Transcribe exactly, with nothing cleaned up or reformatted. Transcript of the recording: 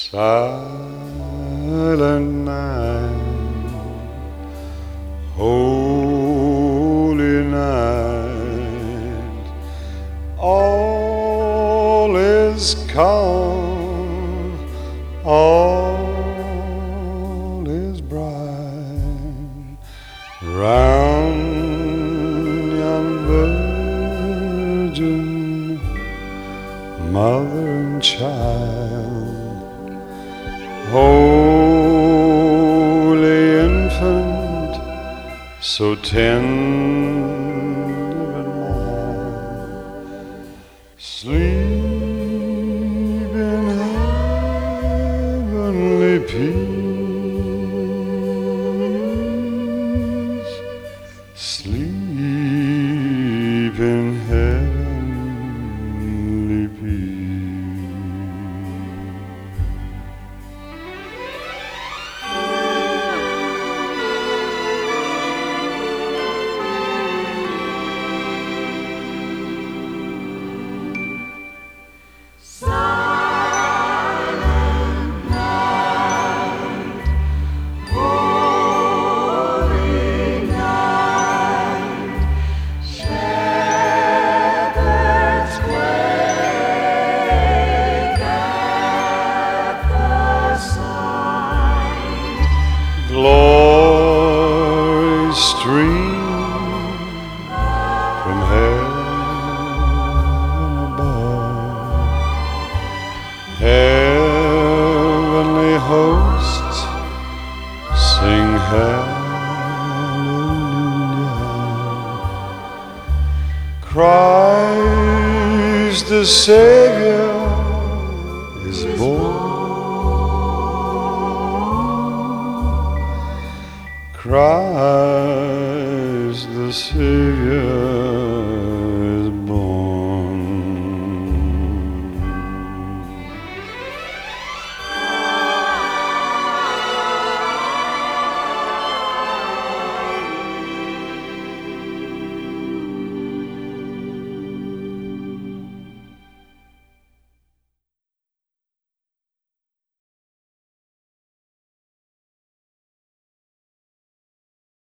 Silent night, holy night, all is calm, all is bright round young virgin, mother and child. Holy infant, so tender and mild, sleep in heavenly peace, sleep in heavenly peace. Glory stream from heaven above, heavenly hosts sing hallelujah. Christ the Savior is born. Christ the Savior